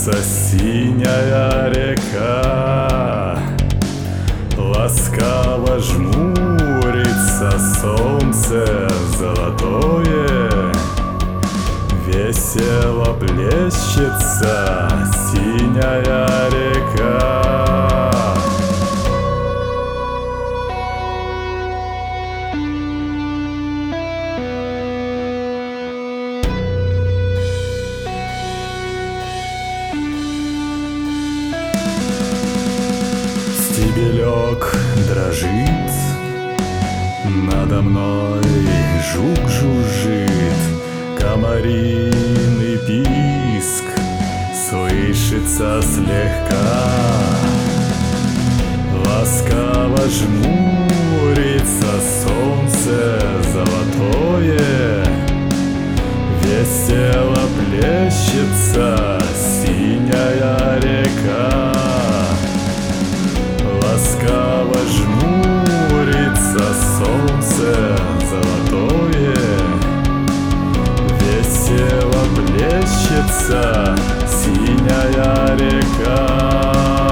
жмурится синяя река, ласкаво жмурится солнце золотое, весело плещется синяя река. Стебелек дрожит, надо мной жук жужжит, комариный писк слышится слегка. Ласково жмурится солнце золотое, весело плещется синяя река. Ласково жмурится солнце золотое, весело плещется синяя река.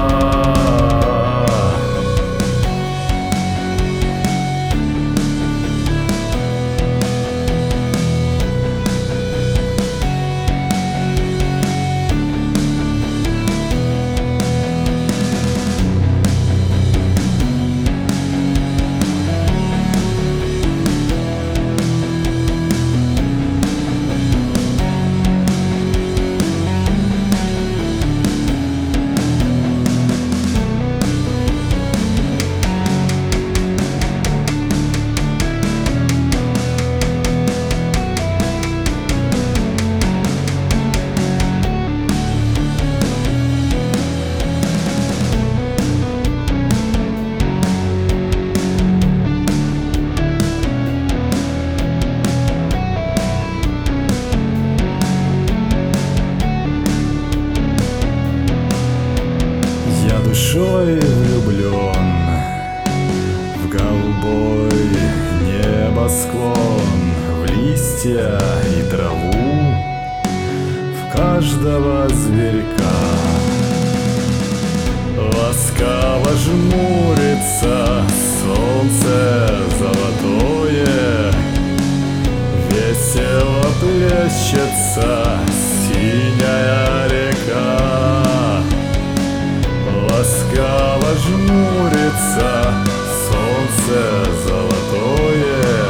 Душой влюблен в голубой небосклон, в листья и траву, в каждого зверька. Ласково жмурится солнце золотое, весело плещется синяя река. Ласково жмурится солнце золотое,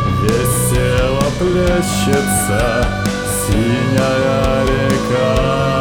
весело плещется синяя река.